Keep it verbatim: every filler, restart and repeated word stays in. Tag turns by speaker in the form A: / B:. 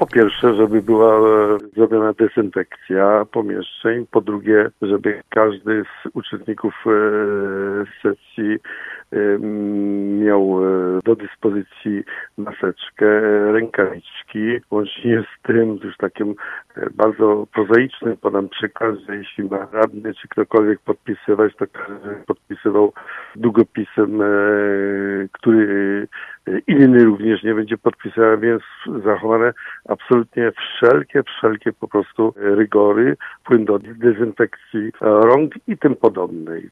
A: po pierwsze, żeby była e, zrobiona dezynfekcja pomieszczeń, po drugie, żeby każdy z uczestników e, sesji e, miał e, do dyspozycji maseczkę, rękawiczki, łącznie z tym, już takim e, bardzo prozaicznym podam przykład, że jeśli ma radny czy ktokolwiek podpisywać, to każdy podpisywał długopisem, e, który inny również nie będzie podpisywał, więc zachowane absolutnie wszelkie, wszelkie po prostu rygory, płyn do dezynfekcji rąk i tym podobnej.